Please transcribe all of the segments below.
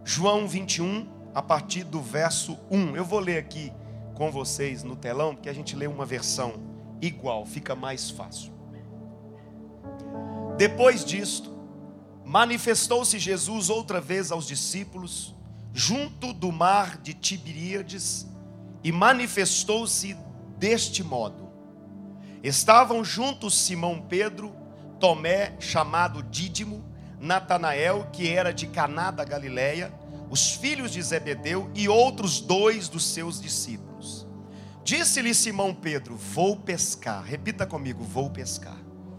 João 21, a partir do verso 1. Eu vou ler aqui com vocês no telão, porque a gente lê uma versão igual, fica mais fácil. Depois disto, manifestou-se Jesus outra vez aos discípulos, junto do mar de Tiberíades, e manifestou-se deste modo. Estavam juntos Simão Pedro, Tomé, chamado Dídimo, Natanael, que era de Caná da Galileia, os filhos de Zebedeu e outros 2 dos seus discípulos. Disse-lhe Simão Pedro: vou pescar. Repita comigo: vou pescar.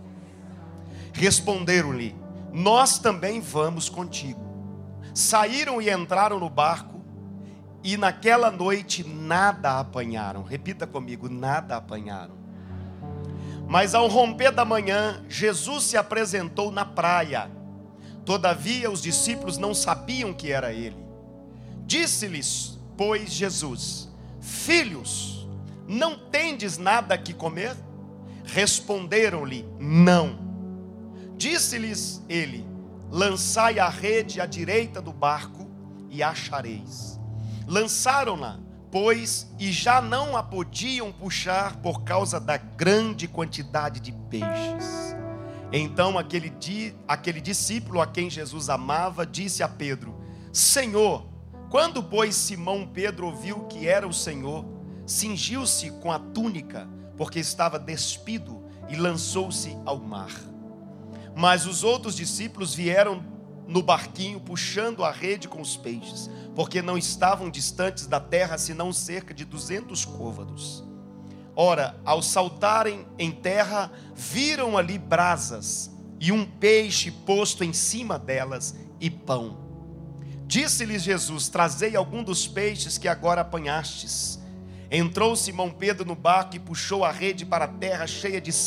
Responderam-lhe: nós também vamos contigo. Saíram e entraram no barco, e naquela noite nada apanharam. Repita comigo: nada apanharam. Mas ao romper da manhã, Jesus se apresentou na praia. Todavia os discípulos não sabiam que era ele. Disse-lhes, pois, Jesus: filhos, não tendes nada que comer? Responderam-lhe: não. Disse-lhes ele: lançai a rede à direita do barco e achareis. Lançaram-na, pois, e já não a podiam puxar por causa da grande quantidade de peixes. Então aquele discípulo a quem Jesus amava disse a Pedro: Senhor, quando, pois, Simão Pedro ouviu que era o Senhor, cingiu-se com a túnica, porque estava despido, e lançou-se ao mar. Mas os outros discípulos vieram no barquinho, puxando a rede com os peixes, porque não estavam distantes da terra, senão cerca de 200 côvados. Ora, ao saltarem em terra, viram ali brasas, e um peixe posto em cima delas, e pão. Disse-lhes Jesus: trazei algum dos peixes que agora apanhastes. Entrou Simão Pedro no barco e puxou a rede para a terra, cheia de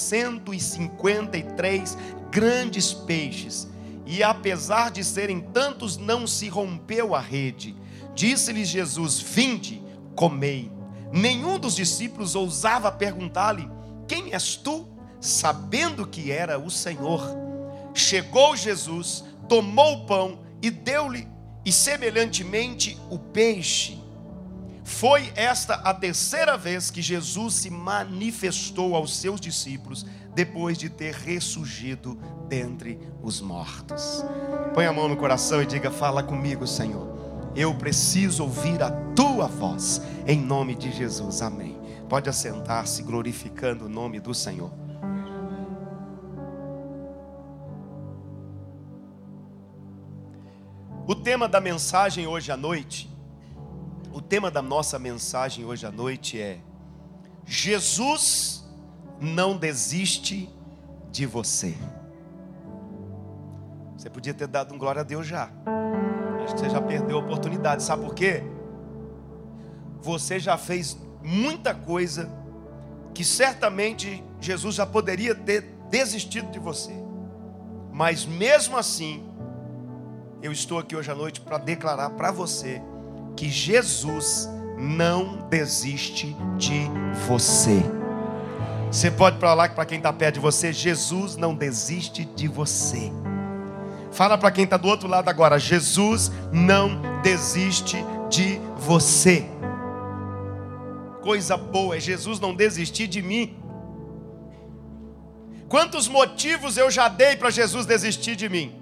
153 grandes peixes. E apesar de serem tantos, não se rompeu a rede. Disse-lhes Jesus: vinde, comei. Nenhum dos discípulos ousava perguntar-lhe: quem és tu? Sabendo que era o Senhor. Chegou Jesus, tomou o pão e deu-lhe, e semelhantemente o peixe. Foi esta a terceira vez que Jesus se manifestou aos seus discípulos, depois de ter ressurgido dentre os mortos. Põe a mão no coração e diga: fala comigo, Senhor. Eu preciso ouvir a tua voz, em nome de Jesus, amém. Pode assentar-se, glorificando o nome do Senhor. O tema da mensagem hoje à noite, o tema da nossa mensagem hoje à noite é: Jesus não desiste de você. Você podia ter dado um glória a Deus já. Acho que você já perdeu a oportunidade. Sabe por quê? Você já fez muita coisa que certamente Jesus já poderia ter desistido de você. Mas mesmo assim, eu estou aqui hoje à noite para declarar para você que Jesus não desiste de você. Você pode falar para quem está perto de você: Jesus não desiste de você. Fala para quem está do outro lado agora: Jesus não desiste de você. Coisa boa é Jesus não desistir de mim. Quantos motivos eu já dei para Jesus desistir de mim?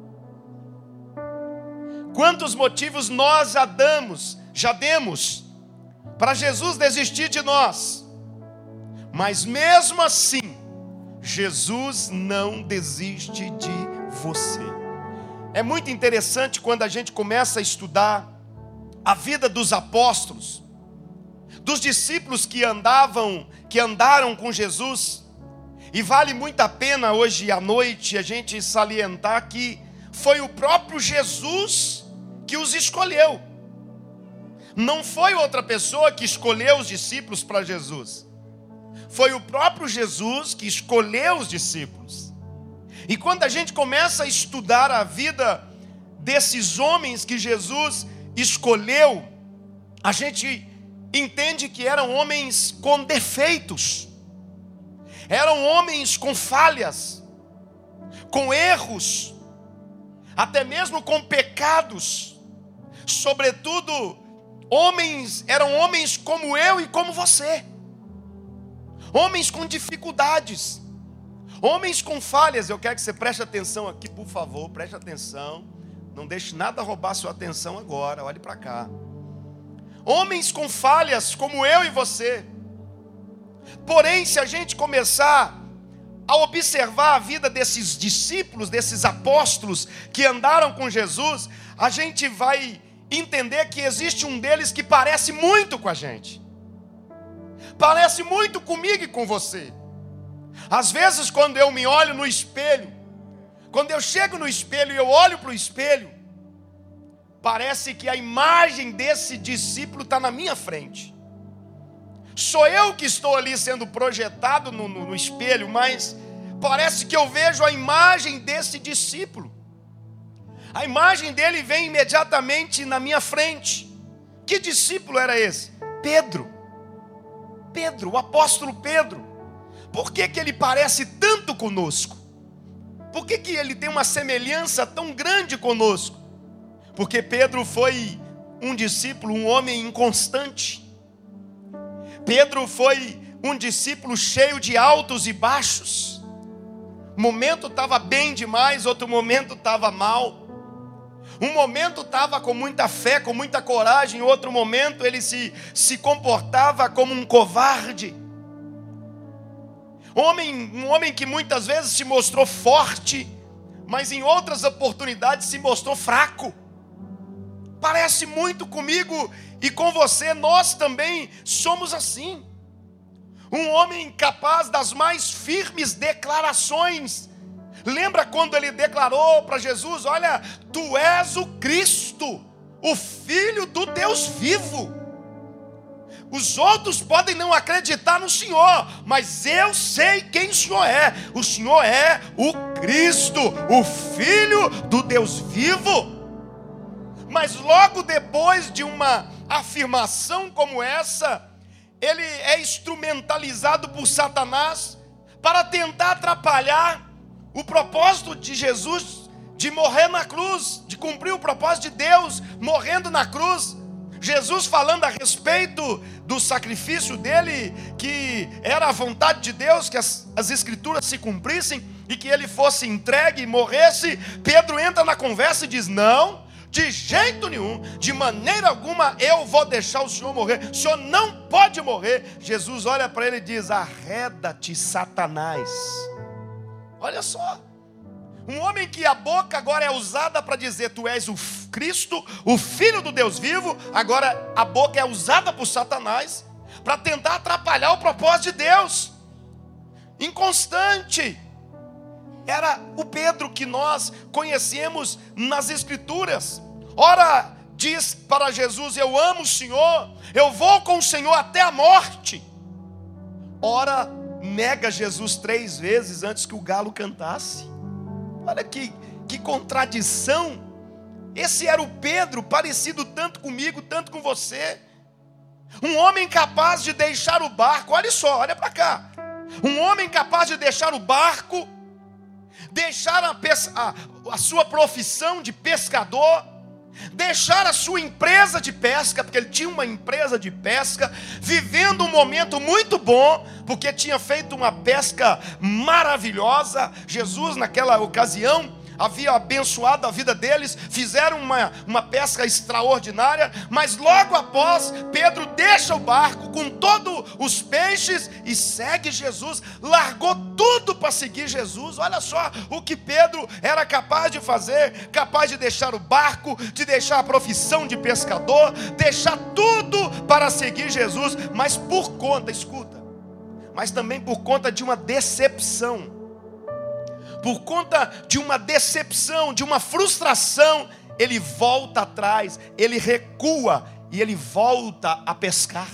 Quantos motivos nós já demos para Jesus desistir de nós? Mas mesmo assim, Jesus não desiste de você. É muito interessante quando a gente começa a estudar a vida dos apóstolos, dos discípulos que andaram com Jesus. E vale muito a pena hoje à noite a gente salientar que foi o próprio Jesus que os escolheu. Não foi outra pessoa que escolheu os discípulos para Jesus. Foi o próprio Jesus que escolheu os discípulos. E quando a gente começa a estudar a vida desses homens que Jesus escolheu, a gente entende que eram homens com defeitos. Eram homens com falhas, com erros, até mesmo com pecados. sobretudo, eram homens como eu e como você. Homens com dificuldades, homens com falhas. Eu quero que você preste atenção aqui, por favor, preste atenção. Não deixe nada roubar sua atenção agora, olhe para cá. Homens com falhas como eu e você. Porém, se a gente começar a observar a vida desses discípulos, desses apóstolos que andaram com Jesus, a gente vai entender que existe um deles que parece muito com a gente. Parece muito comigo e com você. Às vezes, quando eu me olho no espelho, quando eu chego no espelho e eu olho para o espelho, parece que a imagem desse discípulo está na minha frente. Sou eu que estou ali sendo projetado no espelho, mas parece que eu vejo a imagem desse discípulo. A imagem dele vem imediatamente na minha frente. Que discípulo era esse? Pedro. Pedro, o apóstolo Pedro. Por que ele parece tanto conosco? Por que ele tem uma semelhança tão grande conosco? Porque Pedro foi um discípulo, um homem inconstante. Pedro foi um discípulo cheio de altos e baixos. Um momento estava bem demais, outro momento estava mal. Um momento estava com muita fé, com muita coragem, em outro momento ele se comportava como um covarde. Um homem que muitas vezes se mostrou forte, mas em outras oportunidades se mostrou fraco. Parece muito comigo e com você. Nós também somos assim. Um homem capaz das mais firmes declarações. Lembra quando ele declarou para Jesus: olha, tu és o Cristo, o Filho do Deus vivo. Os outros podem não acreditar no Senhor, mas eu sei quem o Senhor é. O Senhor é o Cristo, o Filho do Deus vivo. Mas logo depois de uma afirmação como essa, ele é instrumentalizado por Satanás para tentar atrapalhar o propósito de Jesus de morrer na cruz, de cumprir o propósito de Deus morrendo na cruz. Jesus falando a respeito do sacrifício dele, que era a vontade de Deus, que as escrituras se cumprissem e que ele fosse entregue e morresse. Pedro entra na conversa e diz: não, de jeito nenhum, de maneira alguma eu vou deixar o Senhor morrer. O Senhor não pode morrer. Jesus olha para ele e diz: arreda-te, Satanás. Olha só, um homem que a boca agora é usada para dizer tu és o Cristo, o Filho do Deus vivo, agora a boca é usada por Satanás para tentar atrapalhar o propósito de Deus. Inconstante. Era o Pedro que nós conhecemos nas Escrituras. Ora diz para Jesus: eu amo o Senhor, eu vou com o Senhor até a morte. Ora nega Jesus 3 vezes antes que o galo cantasse. Olha que contradição. Esse era o Pedro, parecido tanto comigo, tanto com você. Um homem capaz de deixar o barco. Olha só, olha para cá. Um homem capaz de deixar o barco, deixar a sua profissão de pescador, deixar a sua empresa de pesca, porque ele tinha uma empresa de pesca, vivendo um momento muito bom, porque tinha feito uma pesca maravilhosa. Jesus naquela ocasião havia abençoado a vida deles, fizeram uma pesca extraordinária, mas logo após, Pedro deixa o barco com todos os peixes e segue Jesus, largou tudo para seguir Jesus. Olha só o que Pedro era capaz de fazer, capaz de deixar o barco, de deixar a profissão de pescador, deixar tudo para seguir Jesus, mas por conta, escuta, mas também por conta de uma decepção. Por conta de uma decepção, de uma frustração, ele volta atrás, ele recua e ele volta a pescar.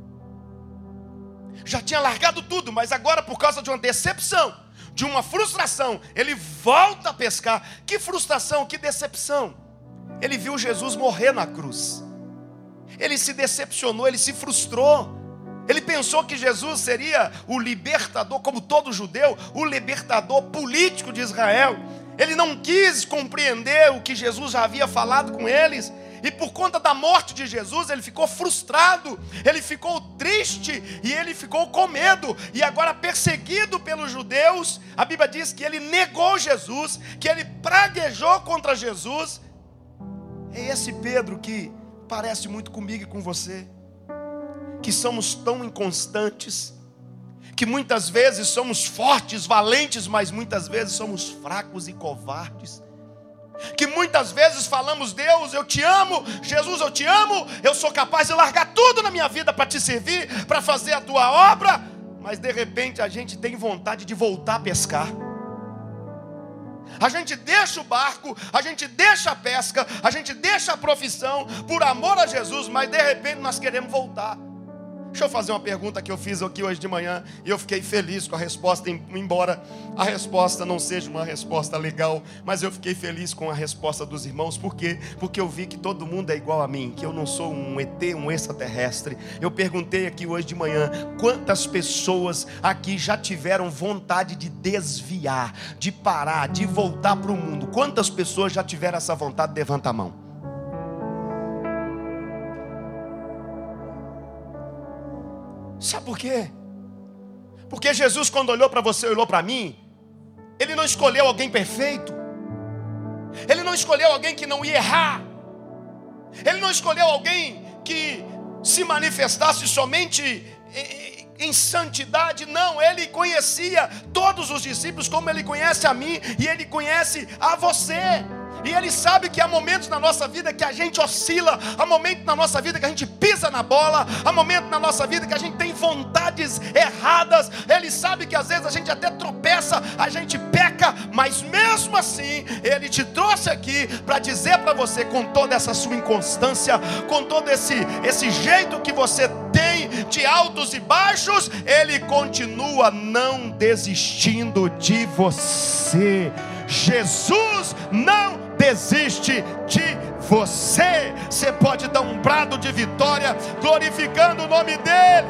Já tinha largado tudo, mas agora por causa de uma decepção, de uma frustração, ele volta a pescar. Que frustração, que decepção. Ele viu Jesus morrer na cruz. Ele se decepcionou, ele se frustrou. Ele pensou que Jesus seria o libertador, como todo judeu, o libertador político de Israel. Ele não quis compreender o que Jesus já havia falado com eles. E por conta da morte de Jesus, ele ficou frustrado, ele ficou triste e ele ficou com medo. E agora, perseguido pelos judeus, a Bíblia diz que ele negou Jesus, que ele praguejou contra Jesus. É esse Pedro que parece muito comigo e com você, que somos tão inconstantes, que muitas vezes somos fortes, valentes, mas muitas vezes somos fracos e covardes. Que muitas vezes falamos: Deus, eu te amo, Jesus, eu te amo, eu sou capaz de largar tudo na minha vida para te servir, para fazer a tua obra, mas de repente a gente tem vontade de voltar a pescar. A gente deixa o barco, a gente deixa a pesca, a gente deixa a profissão por amor a Jesus, mas de repente nós queremos voltar. Deixa eu fazer uma pergunta que eu fiz aqui hoje de manhã e eu fiquei feliz com a resposta, embora a resposta não seja uma resposta legal, mas eu fiquei feliz com a resposta dos irmãos. Por quê? Porque eu vi que todo mundo é igual a mim, que eu não sou um ET, um extraterrestre. Eu perguntei aqui hoje de manhã: quantas pessoas aqui já tiveram vontade de desviar, de parar, de voltar para o mundo? Quantas pessoas já tiveram essa vontade? Levanta a mão. Sabe por quê? Porque Jesus, quando olhou para você, olhou para mim, Ele não escolheu alguém perfeito, Ele não escolheu alguém que não ia errar, Ele não escolheu alguém que se manifestasse somente em santidade. Não, Ele conhecia todos os discípulos como Ele conhece a mim e Ele conhece a você. E Ele sabe que há momentos na nossa vida que a gente oscila, há momentos na nossa vida que a gente pisa na bola, há momentos na nossa vida que a gente tem vontades erradas. Ele sabe que às vezes a gente até tropeça, a gente peca, mas mesmo assim Ele te trouxe aqui para dizer para você, com toda essa sua inconstância, com todo esse jeito que você tem de altos e baixos, Ele continua não desistindo de você. Jesus não desiste de você. Você pode dar um brado de vitória, glorificando o nome dEle.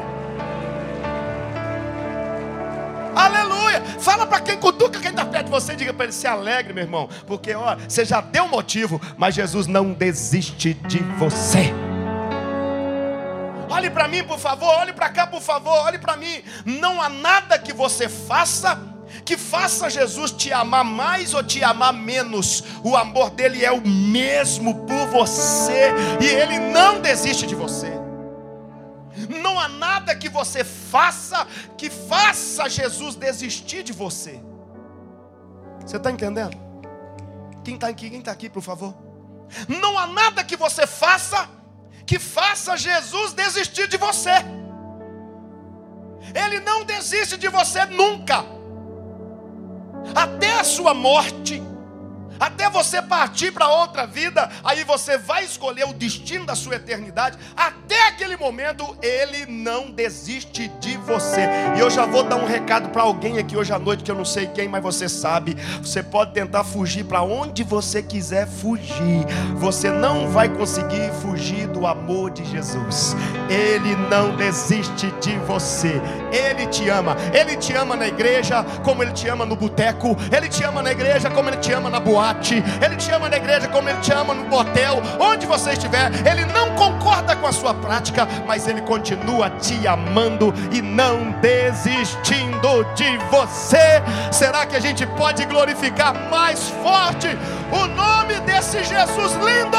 Aleluia. Fala para quem cutuca, quem está perto de você, diga para ele: se alegre, meu irmão, porque ó, você já deu motivo, mas Jesus não desiste de você. Olhe para mim, por favor, olhe para cá, por favor, olhe para mim. Não há nada que você faça que faça Jesus te amar mais ou te amar menos. O amor dele é o mesmo por você, e ele não desiste de você. Não há nada que você faça que faça Jesus desistir de você. Você está entendendo? Quem está aqui, por favor? Não há nada que você faça que faça Jesus desistir de você. Ele não desiste de você nunca. Até a sua morte, até você partir para outra vida, aí você vai escolher o destino da sua eternidade. Até aquele momento Ele não desiste de você. E eu já vou dar um recado para alguém aqui hoje à noite, que eu não sei quem, mas você sabe. Você pode tentar fugir para onde você quiser fugir, você não vai conseguir fugir do amor de Jesus. Ele não desiste de você. Ele te ama. Ele te ama na igreja como Ele te ama no boteco. Ele te ama na igreja como Ele te ama na boate. Ele te ama na igreja como Ele te ama no motel. Onde você estiver, Ele não concorda com a sua prática, mas Ele continua te amando e não desistindo de você. Será que a gente pode glorificar mais forte o nome desse Jesus lindo?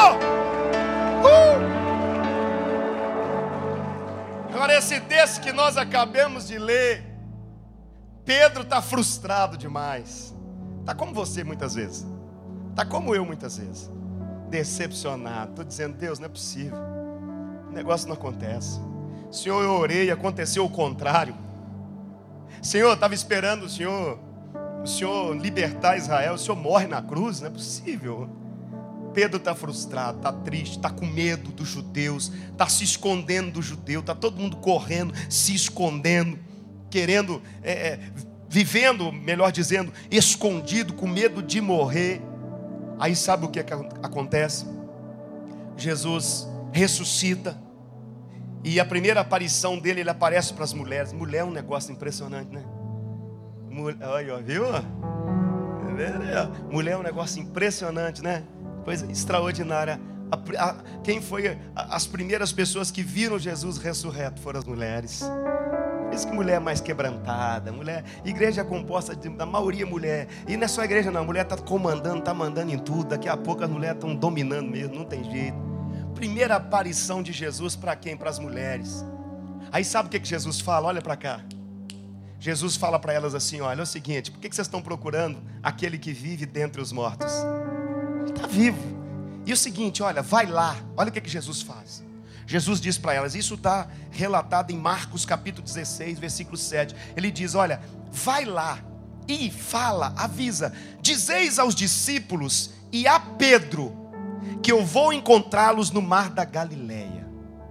Agora, esse texto que nós acabamos de ler, Pedro está frustrado demais. Está como você muitas vezes. Está como eu muitas vezes. Decepcionado. Estou dizendo: Deus, não é possível. O negócio não acontece. Senhor, eu orei e aconteceu o contrário. Senhor, eu estava esperando o Senhor libertar Israel. O Senhor morre na cruz. Não é possível. Pedro está frustrado, está triste, está com medo dos judeus, está se escondendo do judeu, está todo mundo correndo, se escondendo, querendo, vivendo, melhor dizendo, escondido, com medo de morrer. Aí sabe o que acontece? Jesus ressuscita, e a primeira aparição dele, ele aparece para as mulheres. Mulher é um negócio impressionante, né? Olha, viu? Mulher é um negócio impressionante, né? Coisa extraordinária. Quem foi as primeiras pessoas que viram Jesus ressurreto? Foram as mulheres. Por isso que mulher é mais quebrantada. Igreja é composta da maioria mulher. E não é só a igreja não, a mulher está comandando, está mandando em tudo. Daqui a pouco as mulheres estão dominando mesmo, não tem jeito. Primeira aparição de Jesus para quem? Para as mulheres. Aí sabe o que Jesus fala? Olha para cá. Jesus fala para elas assim, olha, é o seguinte, por que vocês estão procurando aquele que vive dentre os mortos? Ele está vivo. E o seguinte, olha, vai lá, olha o que Jesus faz. Jesus diz para elas, isso está relatado em Marcos capítulo 16, versículo 7. Ele diz, olha, vai lá e fala, avisa, dizeis aos discípulos e a Pedro, que eu vou encontrá-los no mar da Galileia.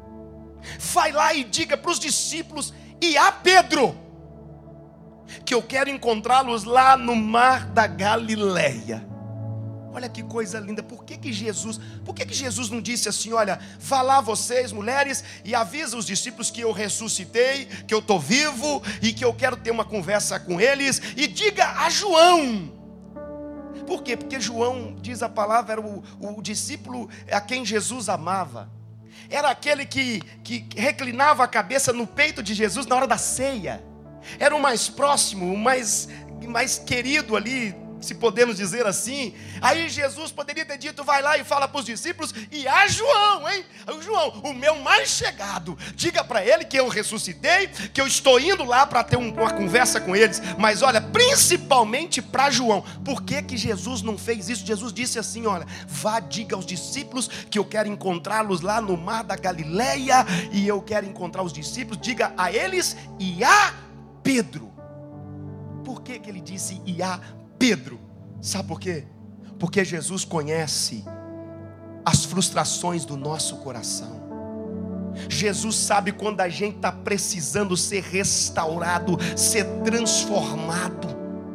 Vai lá e diga para os discípulos e a Pedro, que eu quero encontrá-los lá no mar da Galileia. Olha que coisa linda. Por que Jesus não disse assim, olha, vá lá vocês mulheres e avisa os discípulos que eu ressuscitei, que eu estou vivo e que eu quero ter uma conversa com eles, e diga a João. Por quê? Porque João, diz a palavra, era o discípulo a quem Jesus amava. Era aquele que reclinava a cabeça no peito de Jesus na hora da ceia. Era o mais próximo, o mais querido ali, se podemos dizer assim. Aí Jesus poderia ter dito, vai lá e fala para os discípulos, e a João, hein? O João, o meu mais chegado, diga para ele que eu ressuscitei, que eu estou indo lá para ter uma conversa com eles. Mas olha, principalmente para João. Por que Jesus não fez isso? Jesus disse assim, olha, vá, diga aos discípulos que eu quero encontrá-los lá no mar da Galileia, e eu quero encontrar os discípulos, diga a eles e a Pedro. Por que ele disse e a Pedro? Sabe por quê? Porque Jesus conhece as frustrações do nosso coração. Jesus sabe quando a gente está precisando ser restaurado, ser transformado.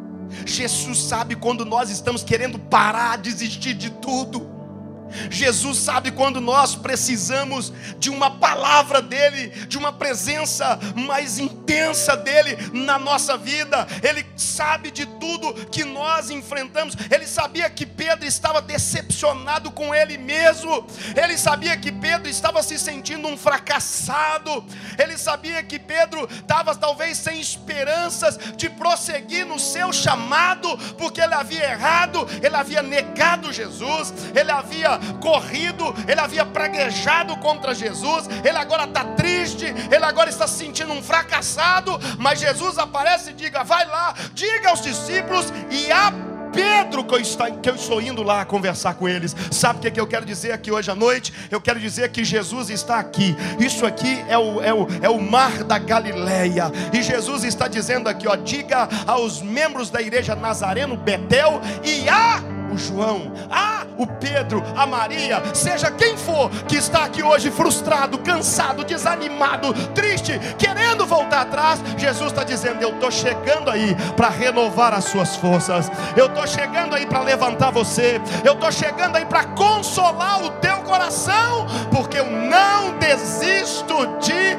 Jesus sabe quando nós estamos querendo parar, desistir de tudo. Jesus sabe quando nós precisamos de uma palavra dele, de uma presença mais intensa dele na nossa vida. Ele sabe de tudo que nós enfrentamos. Ele sabia que Pedro estava decepcionado com ele mesmo. Ele sabia que Pedro estava se sentindo um fracassado. Ele sabia que Pedro estava talvez sem esperanças de prosseguir no seu chamado, porque ele havia errado, ele havia negado Jesus, ele havia corrido, ele havia praguejado contra Jesus, ele agora está triste, ele agora está se sentindo um fracassado. Mas Jesus aparece e diga, vai lá, diga aos discípulos e a Pedro que eu estou indo lá conversar com eles. Sabe o que eu quero dizer aqui hoje à noite? Eu quero dizer que Jesus está aqui. Isso aqui é o mar da Galileia. E Jesus está dizendo aqui, ó, diga aos membros da igreja Nazareno Betel e o João, o Pedro, a Maria, seja quem for que está aqui hoje frustrado, cansado, desanimado, triste, querendo voltar atrás, Jesus está dizendo, eu estou chegando aí para renovar as suas forças, eu estou chegando aí para levantar você, eu estou chegando aí para consolar o teu coração, porque eu não desisto de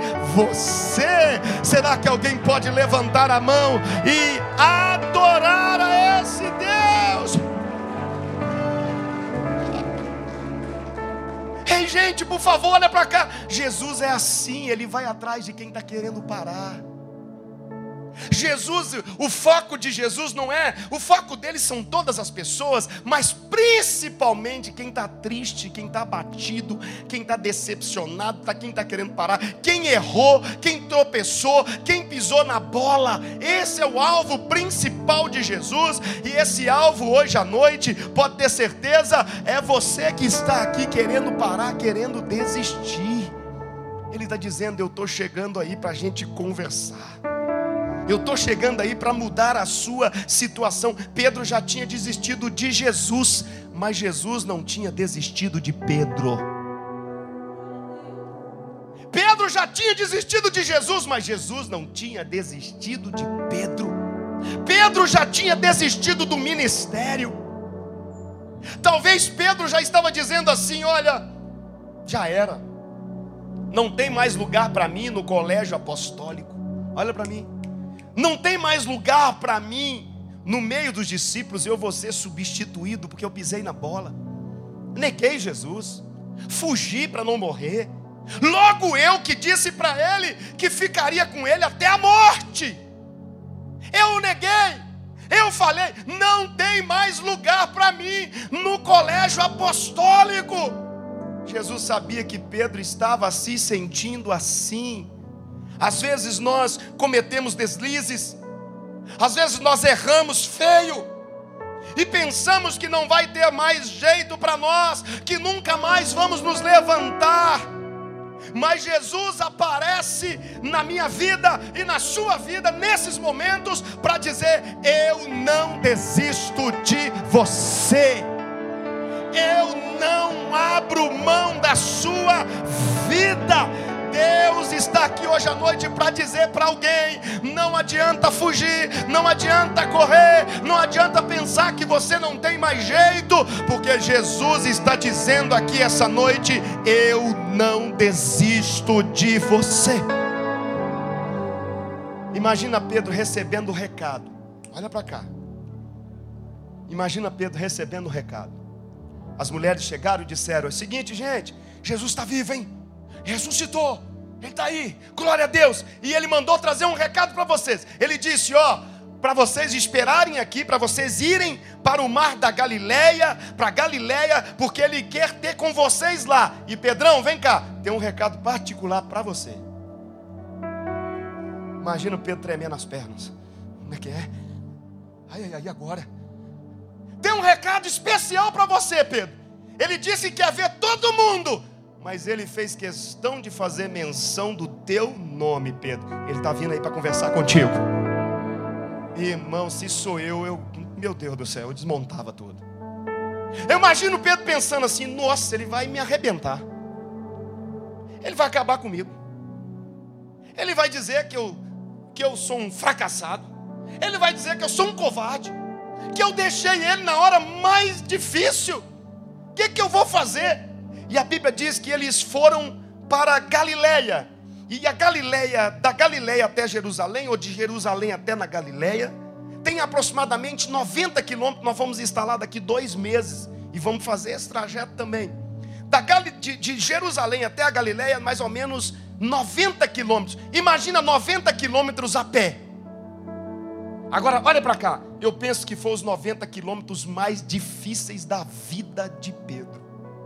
você. Será que alguém pode levantar a mão e adorar a esse Deus? Ei, gente, por favor, olha para cá. Jesus é assim, ele vai atrás de quem está querendo parar. Jesus, o foco de Jesus não é, o foco dele são todas as pessoas, mas principalmente quem está triste, quem está abatido, quem está decepcionado, quem está querendo parar, quem errou, quem tropeçou, quem pisou na bola. Esse é o alvo principal de Jesus, e esse alvo hoje à noite, pode ter certeza, é você que está aqui querendo parar, querendo desistir. Ele está dizendo, eu estou chegando aí para a gente conversar. Eu estou chegando aí para mudar a sua situação. Pedro já tinha desistido de Jesus, mas Jesus não tinha desistido de Pedro. Pedro já tinha desistido de Jesus, mas Jesus não tinha desistido de Pedro. Pedro já tinha desistido do ministério. Talvez Pedro já estava dizendo assim, olha, já era. Não tem mais lugar para mim no colégio apostólico. Olha para mim. Não tem mais lugar para mim no meio dos discípulos. Eu vou ser substituído porque eu pisei na bola. Neguei Jesus. fugir para não morrer. Logo eu que disse para ele que ficaria com ele até a morte. Eu o neguei. Eu falei, não tem mais lugar para mim no colégio apostólico. Jesus sabia que Pedro estava se sentindo assim. Às vezes nós cometemos deslizes, às vezes nós erramos feio, e pensamos que não vai ter mais jeito para nós, que nunca mais vamos nos levantar. Mas Jesus aparece na minha vida e na sua vida nesses momentos para dizer: eu não desisto de você, eu não abro mão da sua vida. Deus está aqui hoje à noite para dizer para alguém: não adianta fugir, não adianta correr, não adianta pensar que você não tem mais jeito, porque Jesus está dizendo aqui essa noite: eu não desisto de você. Imagina Pedro recebendo o recado. Olha para cá. Imagina Pedro recebendo o recado. As mulheres chegaram e disseram: é o seguinte, gente, Jesus está vivo, hein? Ressuscitou, ele está aí, glória a Deus. E ele mandou trazer um recado para vocês. Ele disse, para vocês esperarem aqui, para vocês irem para o mar da Galileia, para Galileia, porque ele quer ter com vocês lá. E Pedrão, vem cá, tem um recado particular para você. Imagina o Pedro tremendo as pernas. Como é que é? Ai, agora tem um recado especial para você, Pedro. Ele disse que quer ver todo mundo, mas ele fez questão de fazer menção do teu nome, Pedro. Ele está vindo aí para conversar contigo. Irmão, se sou eu, meu Deus do céu, eu desmontava tudo. Eu imagino Pedro pensando assim: nossa, ele vai me arrebentar, ele vai acabar comigo, ele vai dizer que eu sou um fracassado, ele vai dizer que eu sou um covarde, que eu deixei ele na hora mais difícil. O que eu vou fazer? E a Bíblia diz que eles foram para Galileia. E a Galileia, da Galileia até Jerusalém, ou de Jerusalém até na Galileia, tem aproximadamente 90 quilômetros. Nós vamos estar lá daqui 2 meses e vamos fazer esse trajeto também. De Jerusalém até a Galileia, mais ou menos 90 quilômetros. Imagina 90 quilômetros a pé. Agora, olha para cá. Eu penso que foram os 90 quilômetros mais difíceis da vida de Pedro.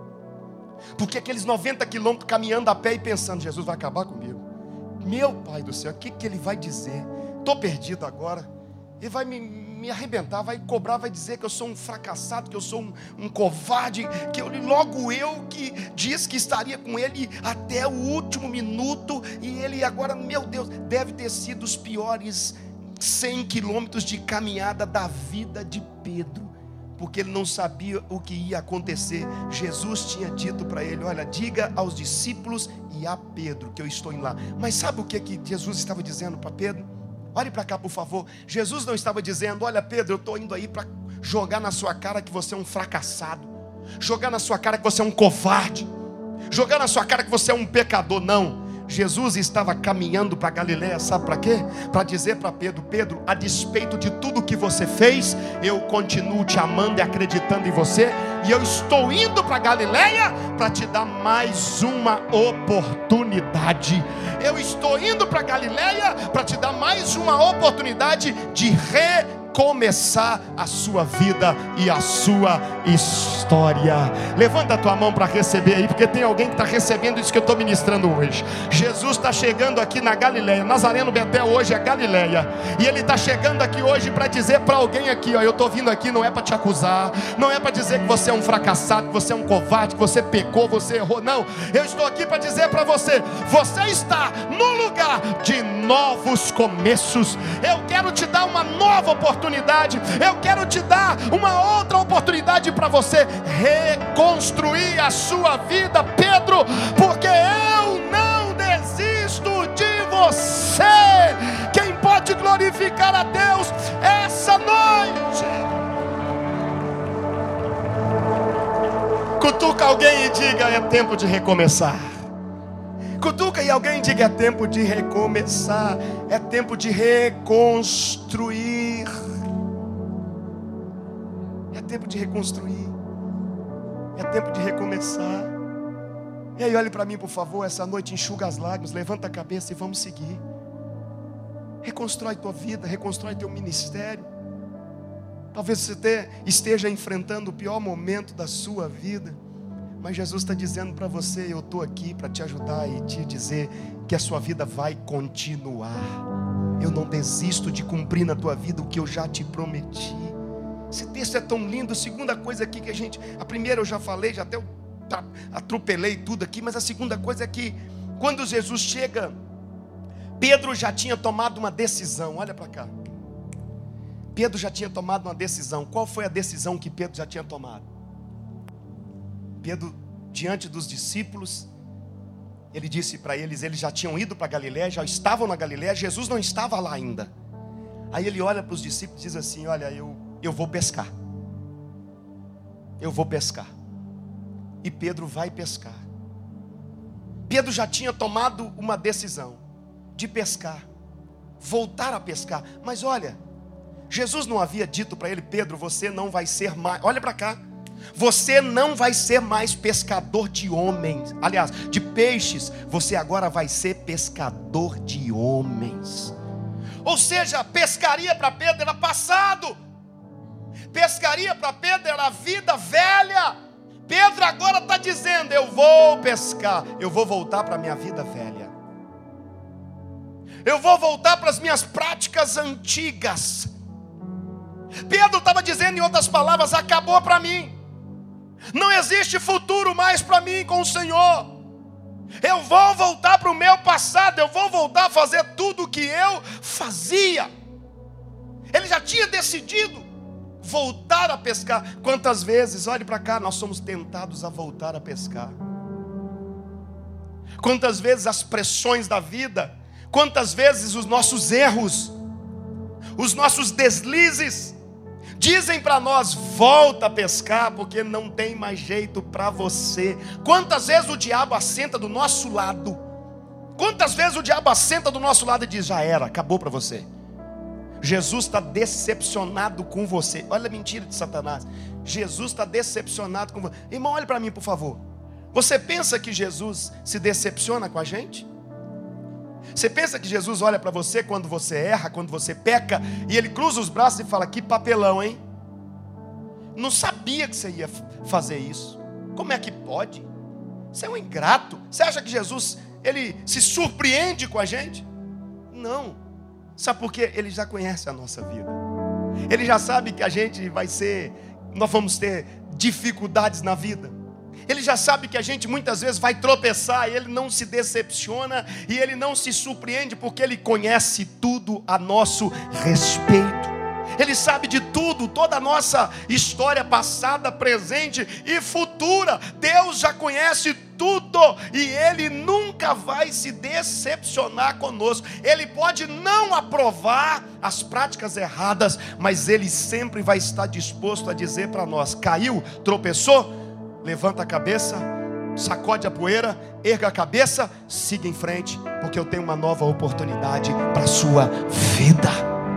Porque aqueles 90 quilômetros caminhando a pé e pensando: Jesus vai acabar comigo. Meu Pai do céu, o que ele vai dizer? Estou perdido agora. Ele vai me arrebentar, vai cobrar, vai dizer que eu sou um fracassado, que eu sou um covarde, que logo eu que disse que estaria com ele até o último minuto. E ele agora, meu Deus, deve ter sido os piores 100 quilômetros de caminhada da vida de Pedro, porque ele não sabia o que ia acontecer. Jesus tinha dito para ele: olha, diga aos discípulos e a Pedro que eu estou indo lá. Mas sabe o que Jesus estava dizendo para Pedro? Olhe para cá, por favor. Jesus não estava dizendo: olha, Pedro, eu estou indo aí para jogar na sua cara que você é um fracassado, jogar na sua cara que você é um covarde, jogar na sua cara que você é um pecador. Não. Jesus estava caminhando para Galileia, sabe para quê? Para dizer para Pedro: Pedro, a despeito de tudo que você fez, eu continuo te amando e acreditando em você, e eu estou indo para Galileia para te dar mais uma oportunidade. Eu estou indo para Galileia para te dar mais uma oportunidade de recomeçar a sua vida e a sua história. Levanta a tua mão para receber aí, porque tem alguém que está recebendo isso que eu estou ministrando hoje. Jesus está chegando aqui na Galileia. Nazareno Betel hoje é Galileia, e Ele está chegando aqui hoje para dizer para alguém aqui: eu estou vindo aqui não é para te acusar, não é para dizer que você é um fracassado, que você é um covarde, que você pecou, você errou. Não, eu estou aqui para dizer para você: você está no lugar de novos começos. Eu quero te dar uma nova oportunidade, eu quero te dar uma outra oportunidade para você reconstruir a sua vida, Pedro, porque eu não desisto de você. Quem pode glorificar a Deus essa noite? Cutuca alguém e diga: é tempo de recomeçar. Cutuca e alguém diga: é tempo de recomeçar, é tempo de reconstruir. É tempo de reconstruir, é tempo de recomeçar. E aí, olhe para mim, por favor, essa noite enxuga as lágrimas, levanta a cabeça e vamos seguir. Reconstrói tua vida, reconstrói teu ministério. Talvez você esteja enfrentando o pior momento da sua vida, mas Jesus está dizendo para você: eu estou aqui para te ajudar e te dizer que a sua vida vai continuar. Eu não desisto de cumprir na tua vida o que eu já te prometi. Esse texto é tão lindo. Segunda coisa aqui que a primeira eu já falei, já até atropelei tudo aqui, mas a segunda coisa é que quando Jesus chega, Pedro já tinha tomado uma decisão. Olha para cá. Pedro já tinha tomado uma decisão. Qual foi a decisão que Pedro já tinha tomado? Pedro, diante dos discípulos, ele disse para eles já tinham ido para Galiléia, já estavam na Galiléia, Jesus não estava lá ainda. Aí ele olha para os discípulos e diz assim: olha, eu vou pescar. Eu vou pescar. E Pedro vai pescar. Pedro já tinha tomado uma decisão de pescar, voltar a pescar. Mas olha, Jesus não havia dito para ele: Pedro, você não vai ser mais, olha para cá, você não vai ser mais pescador de homens, aliás, de peixes, você agora vai ser pescador de homens. Ou seja, pescaria para Pedro era passado, pescaria para Pedro era vida velha. Pedro agora está dizendo: eu vou pescar, eu vou voltar para a minha vida velha, eu vou voltar para as minhas práticas antigas. Pedro estava dizendo, em outras palavras, acabou para mim, não existe futuro mais para mim com o Senhor. Eu vou voltar para o meu passado, eu vou voltar a fazer tudo o que eu fazia. Ele já tinha decidido voltar a pescar. Quantas vezes, olhe para cá, nós somos tentados a voltar a pescar? Quantas vezes as pressões da vida, quantas vezes os nossos erros, os nossos deslizes dizem para nós: volta a pescar, porque não tem mais jeito para você. Quantas vezes o diabo assenta do nosso lado? Quantas vezes o diabo assenta do nosso lado e diz: já era, acabou para você. Jesus está decepcionado com você. Olha a mentira de Satanás. Jesus está decepcionado com você. Irmão, olhe para mim, por favor. Você pensa que Jesus se decepciona com a gente? Você pensa que Jesus olha para você quando você erra, quando você peca, e Ele cruza os braços e fala: que papelão, hein? Não sabia que você ia fazer isso. Como é que pode? Você é um ingrato. Você acha que Jesus, Ele se surpreende com a gente? Não. Sabe por quê? Ele já conhece a nossa vida. Ele já sabe que nós vamos ter dificuldades na vida. Ele já sabe que a gente muitas vezes vai tropeçar, e Ele não se decepciona, e Ele não se surpreende, porque Ele conhece tudo a nosso respeito. Ele sabe de tudo, toda a nossa história passada, presente e futura. Deus já conhece tudo, e Ele nunca vai se decepcionar conosco. Ele pode não aprovar as práticas erradas, mas Ele sempre vai estar disposto a dizer para nós: caiu, tropeçou? Levanta a cabeça, sacode a poeira, erga a cabeça, siga em frente, porque eu tenho uma nova oportunidade para a sua vida.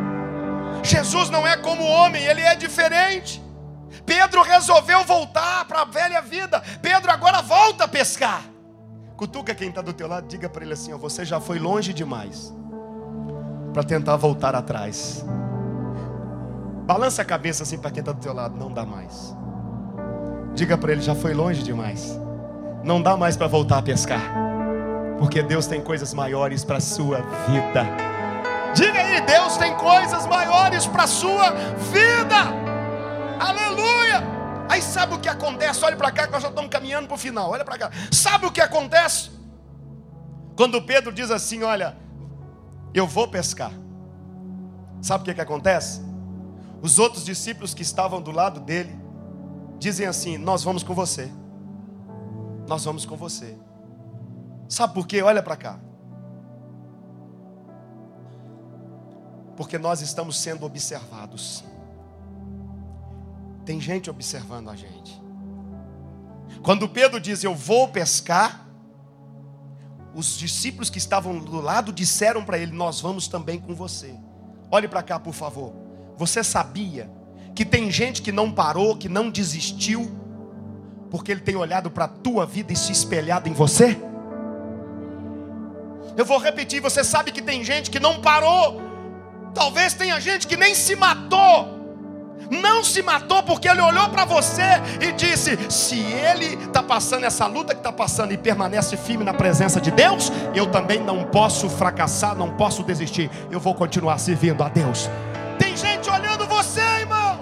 Jesus não é como o homem, Ele é diferente. Pedro resolveu voltar para a velha vida. Pedro agora volta a pescar. Cutuca quem está do teu lado, diga para ele assim: ó, você já foi longe demais para tentar voltar atrás. Balança a cabeça assim para quem está do teu lado: não dá mais. Diga para ele: já foi longe demais, não dá mais para voltar a pescar, porque Deus tem coisas maiores para a sua vida. Diga aí: Deus tem coisas maiores para a sua vida. Aleluia. Aí sabe o que acontece? Olha para cá que nós já estamos caminhando para o final. Olha para cá. Sabe o que acontece? Quando Pedro diz assim: olha, eu vou pescar. Sabe o que acontece? Os outros discípulos que estavam do lado dele dizem assim: nós vamos com você. Nós vamos com você. Sabe por quê? Olha para cá. Porque nós estamos sendo observados. Tem gente observando a gente. Quando Pedro diz: eu vou pescar, os discípulos que estavam do lado disseram para ele: nós vamos também com você. Olhe para cá, por favor. Você sabia que tem gente que não parou, que não desistiu, Porque Ele tem olhado para a tua vida e se espelhado em você. Eu vou repetir, você sabe que tem gente que não parou. Talvez tenha gente que nem se matou. Não se matou porque ele olhou para você e disse: se ele está passando essa luta que está passando e permanece firme na presença de Deus, eu também não posso fracassar, não posso desistir. Eu vou continuar servindo a Deus. Tem gente olhando você, irmão.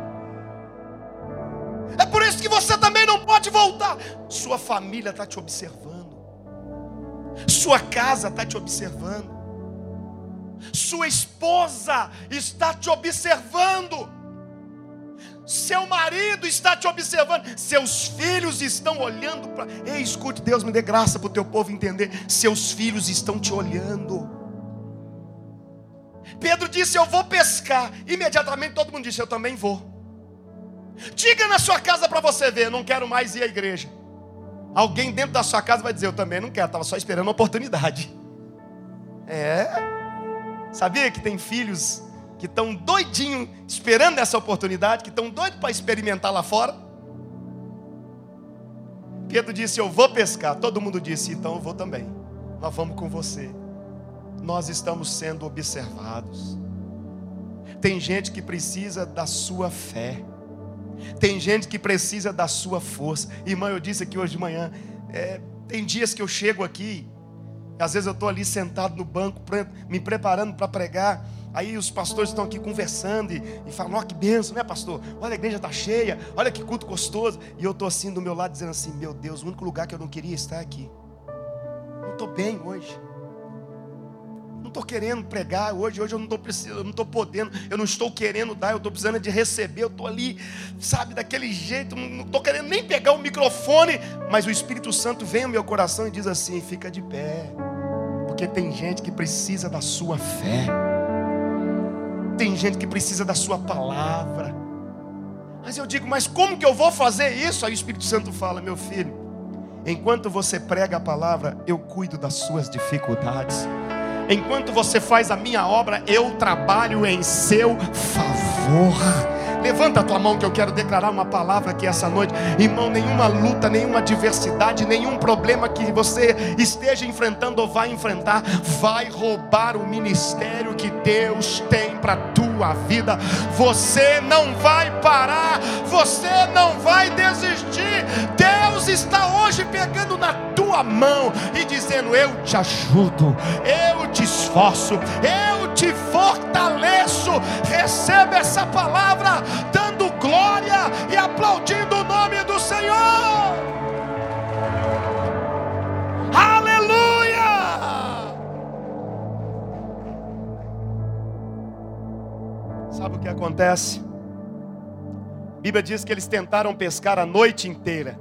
É por isso que você também não pode voltar. Sua família está te observando. Sua casa está te observando. Sua esposa está te observando. Seu marido está te observando. Seus filhos estão olhando para... Ei, escute, Deus me dê graça para o teu povo entender. Seus filhos estão te olhando. Pedro disse: eu vou pescar. Imediatamente todo mundo disse: eu também vou. Diga na sua casa para você ver: eu não quero mais ir à igreja. Alguém dentro da sua casa vai dizer: eu também não quero, estava só esperando uma oportunidade. Sabia que tem filhos que estão doidinhos esperando essa oportunidade, que estão doidos para experimentar lá fora? Pedro disse: eu vou pescar. Todo mundo disse: então eu vou também. Nós vamos com você. Nós estamos sendo observados. Tem gente que precisa da sua fé. Tem gente que precisa da sua força. Irmão, eu disse aqui hoje de manhã, tem dias que eu chego aqui, às vezes eu estou ali sentado no banco, me preparando para pregar. Aí os pastores estão aqui conversando e falam: ó, que bênção, né, pastor? Olha, a igreja está cheia, olha que culto gostoso. E eu estou assim do meu lado dizendo assim: meu Deus, o único lugar que eu não queria estar aqui. Não estou bem hoje. Não estou querendo pregar hoje eu não estou precisando, eu não estou podendo, eu não estou querendo dar, eu estou precisando de receber, eu estou ali, sabe, daquele jeito, não estou querendo nem pegar o microfone, mas o Espírito Santo vem ao meu coração e diz assim: fica de pé, porque tem gente que precisa da sua fé, tem gente que precisa da sua palavra. Mas eu digo: mas como que eu vou fazer isso? Aí o Espírito Santo fala: meu filho, enquanto você prega a palavra, eu cuido das suas dificuldades. Enquanto você faz a minha obra, eu trabalho em seu favor. Levanta a tua mão que eu quero declarar uma palavra aqui essa noite. Irmão, nenhuma luta, nenhuma adversidade, nenhum problema que você esteja enfrentando ou vai enfrentar vai roubar o ministério que Deus tem para a tua vida. Você não vai parar, você não vai desistir. Deus está hoje pegando na tua mão e dizendo: eu te ajudo, eu te esforço, eu te fortaleço. Receba essa palavra, dando glória e aplaudindo o nome do Senhor. Aleluia! Sabe o que acontece? A Bíblia diz que eles tentaram pescar a noite inteira.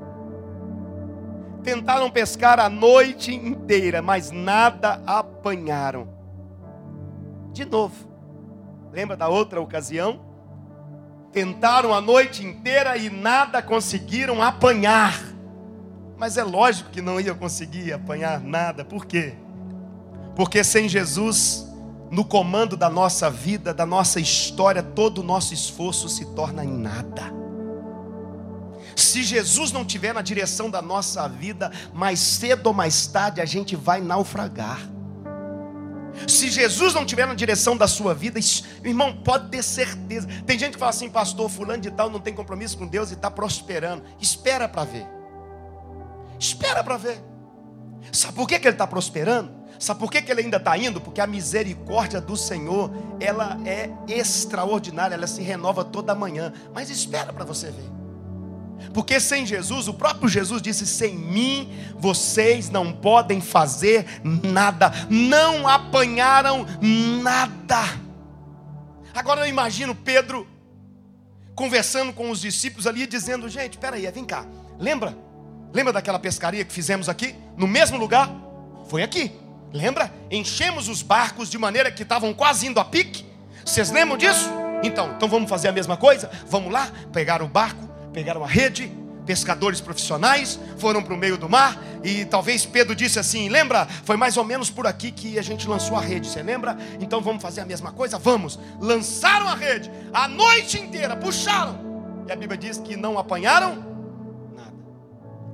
Tentaram pescar a noite inteira, mas nada apanharam. De novo, lembra da outra ocasião? Tentaram a noite inteira e nada conseguiram apanhar. Mas é lógico que não ia conseguir apanhar nada. Por quê? Porque sem Jesus no comando da nossa vida, da nossa história, todo o nosso esforço se torna em nada. Se Jesus não estiver na direção da nossa vida, mais cedo ou mais tarde a gente vai naufragar. Se Jesus não estiver na direção da sua vida, irmão, pode ter certeza. Tem gente que fala assim: pastor, fulano de tal não tem compromisso com Deus e está prosperando. Espera para ver. Espera para ver. Sabe por que ele está prosperando? Sabe por que ele ainda está indo? Porque a misericórdia do Senhor, ela é extraordinária, ela se renova toda manhã. Mas espera para você ver. Porque sem Jesus, o próprio Jesus disse: sem mim vocês não podem fazer nada. Não apanharam nada. Agora eu imagino Pedro conversando com os discípulos ali, dizendo: gente, espera aí, vem cá. Lembra daquela pescaria que fizemos aqui? No mesmo lugar? Foi aqui. Lembra? Enchemos os barcos de maneira que estavam quase indo a pique. Vocês lembram disso? Então vamos fazer a mesma coisa? Vamos lá, pegaram o barco, pegaram a rede, pescadores profissionais, foram para o meio do mar. E talvez Pedro disse assim: lembra? Foi mais ou menos por aqui que a gente lançou a rede, você lembra? Então vamos fazer a mesma coisa? Vamos. Lançaram a rede, a noite inteira, puxaram. E a Bíblia diz que não apanharam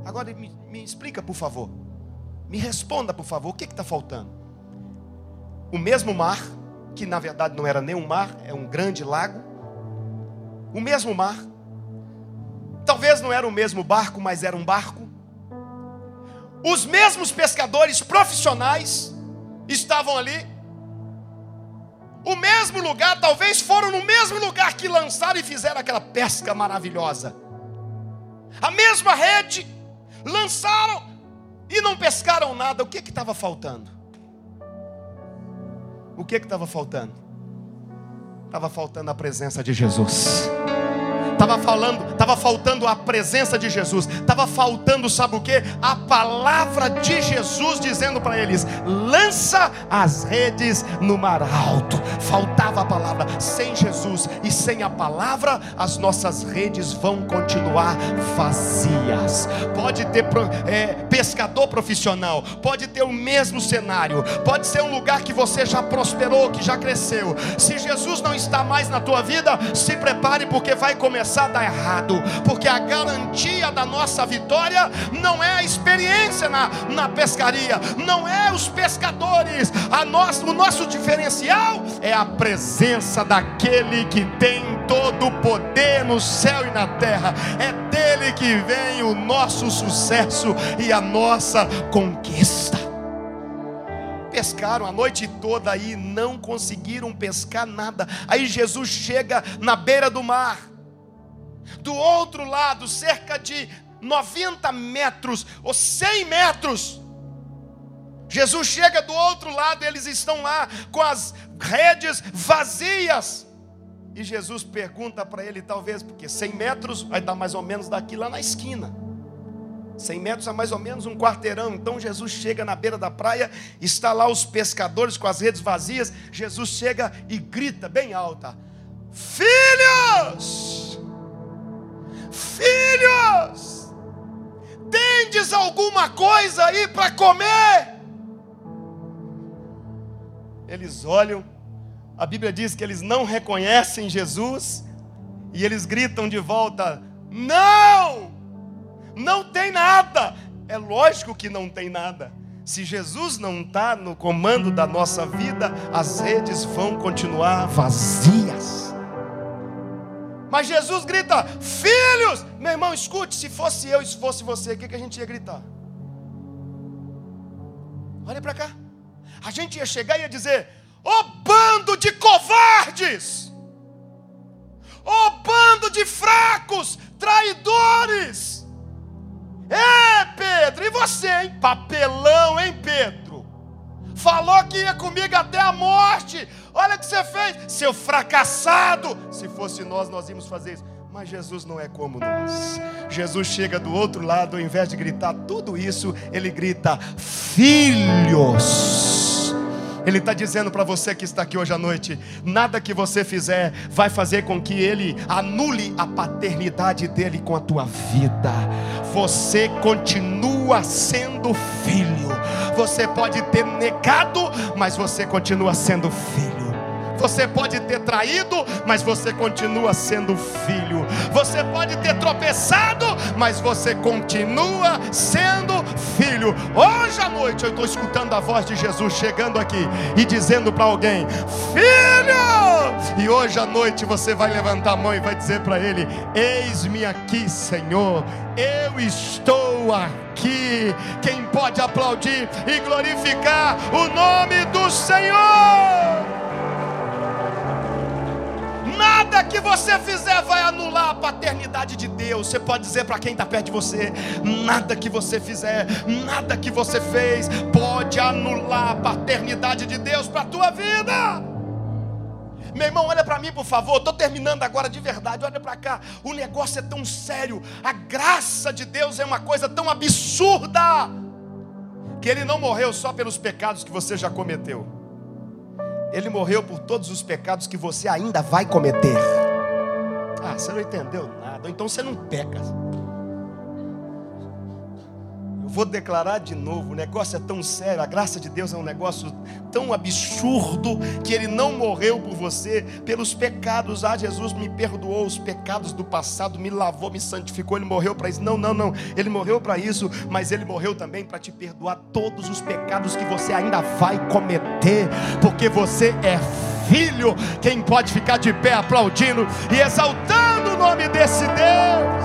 Agora me explica, por favor. Me responda, por favor, o que está faltando? O mesmo mar, que na verdade não era nem um mar, é um grande lago. O mesmo mar. Talvez não era o mesmo barco, mas era um barco. Os mesmos pescadores profissionais estavam ali. O mesmo lugar, talvez foram no mesmo lugar que lançaram e fizeram aquela pesca maravilhosa. A mesma rede, lançaram e não pescaram nada. O que estava faltando? O que estava faltando? Estava faltando a presença de Jesus. Estava faltando a presença de Jesus. Estava faltando, sabe o que? A palavra de Jesus dizendo para eles: lança as redes no mar alto. Faltava a palavra. Sem Jesus e sem a palavra, as nossas redes vão continuar vazias. Pode ter pescador profissional, pode ter o mesmo cenário, pode ser um lugar que você já prosperou, que já cresceu. Se Jesus não está mais na tua vida, se prepare, porque vai começar a dar errado, porque a garantia da nossa vitória não é a experiência na pescaria, não é os pescadores. O nosso diferencial é a presença daquele que tem todo o poder no céu e na terra. É dele que vem o nosso sucesso e a nossa conquista. Pescaram a noite toda e não conseguiram pescar nada. Aí Jesus chega na beira do mar. Do outro lado, cerca de 90 metros ou 100 metros. Jesus chega do outro lado, eles estão lá com as redes vazias. E Jesus pergunta para ele, talvez, porque 100 metros vai dar mais ou menos daqui lá na esquina. 100 metros é mais ou menos um quarteirão. Então Jesus chega na beira da praia, está lá os pescadores com as redes vazias. Jesus chega e grita bem alta: filhos! Filhos, tendes alguma coisa aí para comer? Eles olham, a Bíblia diz que eles não reconhecem Jesus, e eles gritam de volta: não, não tem nada. É lógico que não tem nada. Se Jesus não está no comando da nossa vida, as redes vão continuar vazias. Mas Jesus grita: filhos! Meu irmão, escute, se fosse eu e se fosse você, o que a gente ia gritar? Olha para cá. A gente ia chegar e ia dizer: ô bando de covardes! Ô bando de fracos, traidores! Pedro, e você, hein? Papelão, hein, Pedro? Falou que ia comigo até a morte. Olha o que você fez, seu fracassado. Se fosse nós íamos fazer isso. Mas Jesus não é como nós. Jesus chega do outro lado, ao invés de gritar tudo isso, ele grita: filhos. Ele está dizendo para você que está aqui hoje à noite: nada que você fizer vai fazer com que ele anule a paternidade dele com a tua vida. Você continua sendo filho. Você pode ter negado, mas você continua sendo filho. Você pode ter traído, mas você continua sendo filho. Você pode ter tropeçado, mas você continua sendo filho. Hoje à noite eu estou escutando a voz de Jesus chegando aqui e dizendo para alguém: filho! E hoje à noite você vai levantar a mão e vai dizer para ele: eis-me aqui, Senhor, eu estou aqui. Quem pode aplaudir e glorificar o nome do Senhor? Nada que você fizer vai anular a paternidade de Deus. Você pode dizer para quem está perto de você: nada que você fizer, nada que você fez pode anular a paternidade de Deus para a tua vida. Meu irmão, olha para mim, por favor. Estou terminando agora de verdade. Olha para cá. O negócio é tão sério. A graça de Deus é uma coisa tão absurda que Ele não morreu só pelos pecados que você já cometeu. Ele morreu por todos os pecados que você ainda vai cometer. Você não entendeu nada. Ou então você não peca. Eu Vou declarar de novo, o negócio é tão sério, a graça de Deus é um negócio tão absurdo, que Ele não morreu por você, pelos pecados. Jesus me perdoou os pecados do passado, me lavou, me santificou, Ele morreu para isso. Não, Ele morreu para isso, mas Ele morreu também para te perdoar todos os pecados que você ainda vai cometer, porque você é filho. Quem pode ficar de pé aplaudindo e exaltando o nome desse Deus?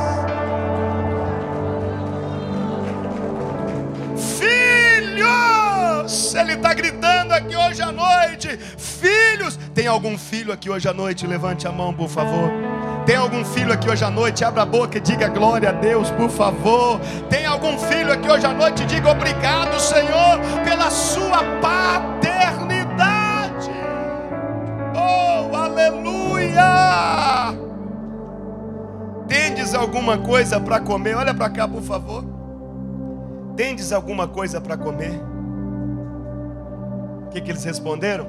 Filhos, Ele está gritando aqui hoje à noite. Filhos, tem algum filho aqui hoje à noite? Levante a mão, por favor. Tem algum filho aqui hoje à noite? Abra a boca e diga glória a Deus, por favor. Tem algum filho aqui hoje à noite? Diga obrigado, Senhor, pela sua paternidade. Oh, aleluia. Tendes alguma coisa para comer? Olha para cá, por favor. Tendes alguma coisa para comer? O que eles responderam?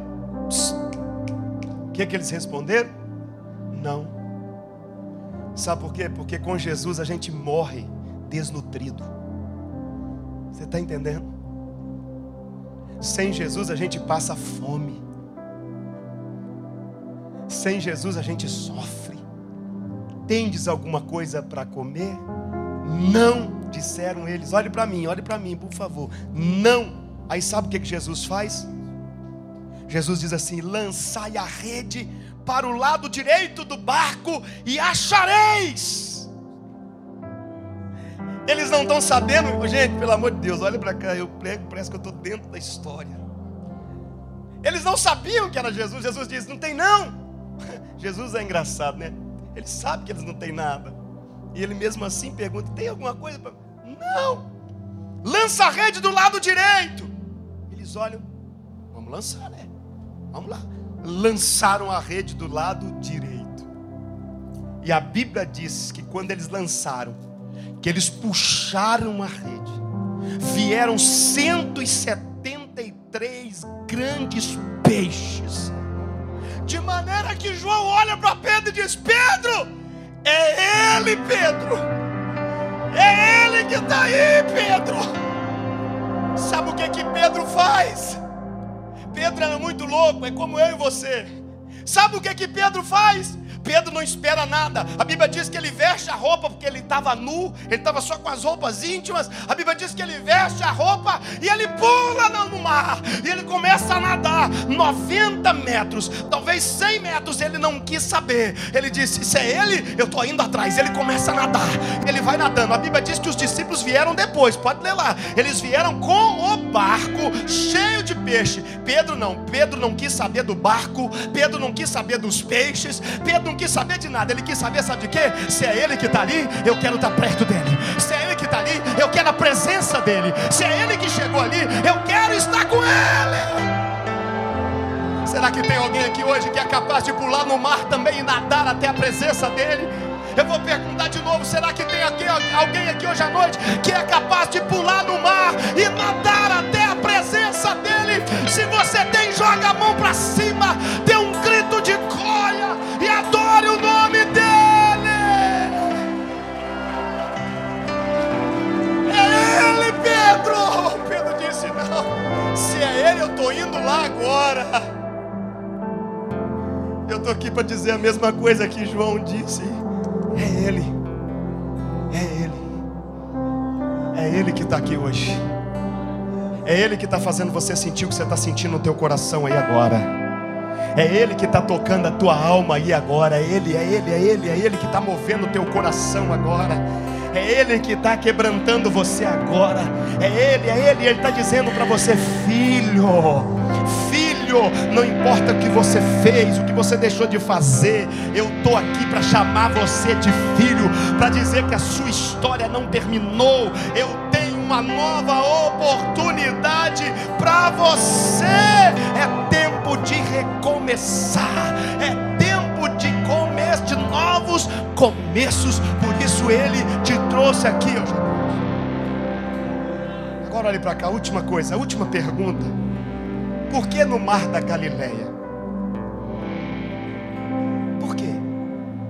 O que eles responderam? Não. Sabe por quê? Porque com Jesus a gente morre desnutrido. Você está entendendo? Sem Jesus a gente passa fome. Sem Jesus a gente sofre. Tendes alguma coisa para comer? Não. Disseram eles. Olhe para mim, por favor. Não. Aí sabe o que Jesus faz? Jesus diz assim: lançai a rede para o lado direito do barco e achareis. Eles não estão sabendo. Gente, pelo amor de Deus, olha para cá. Eu prego, parece que eu estou dentro da história. Eles não sabiam que era Jesus. Jesus diz: não tem não. Jesus é engraçado, né? Ele sabe que eles não têm nada. E ele mesmo assim pergunta: tem alguma coisa para... Não. Lança a rede do lado direito. Eles olham: vamos lançar, né? Vamos lá. Lançaram a rede do lado direito. E a Bíblia diz que quando eles lançaram, que eles puxaram a rede, vieram 173 grandes peixes. De maneira que João olha para Pedro e diz: Pedro, é ele, Pedro. É ele que está aí, Pedro. Sabe o que Pedro faz? Pedro era muito louco, é como eu e você. Sabe o que Pedro faz? Pedro não espera nada. A Bíblia diz que ele veste a roupa, porque ele estava nu, ele estava só com as roupas íntimas. A Bíblia diz que ele veste a roupa e ele pula no mar. E ele começa a nadar 90 metros, talvez 100 metros. Ele não quis saber. Ele disse: se é ele, eu estou indo atrás. Ele começa a nadar, ele vai nadando. A Bíblia diz que os discípulos vieram depois, pode ler lá. Eles vieram com o barco cheio de peixe. Pedro não quis saber do barco. Pedro não quis saber dos peixes. Pedro não quis saber de nada. Ele quis saber, sabe de quê? Se é ele que está ali, eu quero estar perto dele. Se é ele que está ali, eu quero a presença dele. Se é ele que chegou ali, eu quero estar com ele. Será que tem alguém aqui hoje que é capaz de pular no mar também e nadar até a presença dele? Eu vou perguntar de novo: será que tem alguém aqui hoje à noite que é capaz de pular no mar e nadar até a presença dele? Se você tem, joga a mão para cima, dê um grito de glória e adore o nome dele. É ele, Pedro. Pedro disse: não, se é ele, eu estou indo lá agora. Eu estou aqui para dizer a mesma coisa que João disse. É ele. É ele. É ele que está aqui hoje. É ele que está fazendo você sentir o que você está sentindo no teu coração aí agora. É ele que está tocando a tua alma aí agora. É ele que está movendo o teu coração agora. É ele que está quebrantando você agora. É ele está dizendo para você: filho, não importa o que você fez, o que você deixou de fazer, eu estou aqui para chamar você de filho, para dizer que a sua história não terminou. Eu tenho uma nova oportunidade para você. É tempo de recomeçar, é tempo de novos começos. Por isso ele te trouxe aqui hoje. Agora olhe para cá, última coisa, última pergunta: por que no mar da Galileia? Por quê?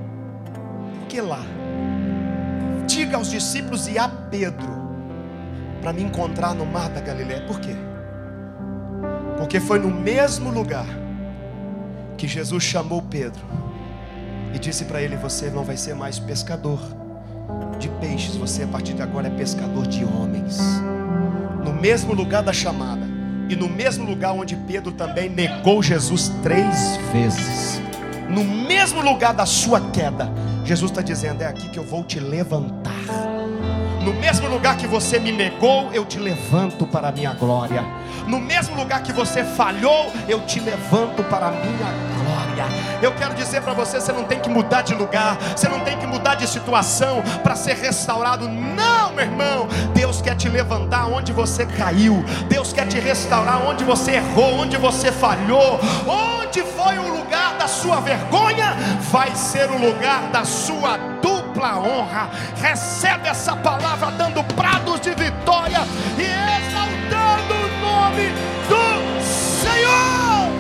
Por que lá? Diga aos discípulos e a Pedro para me encontrar no mar da Galileia. Por quê? Porque foi no mesmo lugar que Jesus chamou Pedro e disse para ele: você não vai ser mais pescador de peixes, você a partir de agora é pescador de homens. No mesmo lugar da chamada e no mesmo lugar onde Pedro também negou Jesus 3 vezes, no mesmo lugar da sua queda, Jesus está dizendo: é aqui que eu vou te levantar. No mesmo lugar que você me negou, eu te levanto para a minha glória. No mesmo lugar que você falhou, eu te levanto para a minha glória. Eu quero dizer para você: você não tem que mudar de lugar, você não tem que mudar de situação para ser restaurado. Não, meu irmão. Deus quer te levantar onde você caiu. Deus quer te restaurar onde você errou, onde você falhou. Onde foi o lugar da sua vergonha, vai ser o lugar da sua dupla honra. Recebe essa palavra dando prados de vitória e exaltando o nome do Senhor.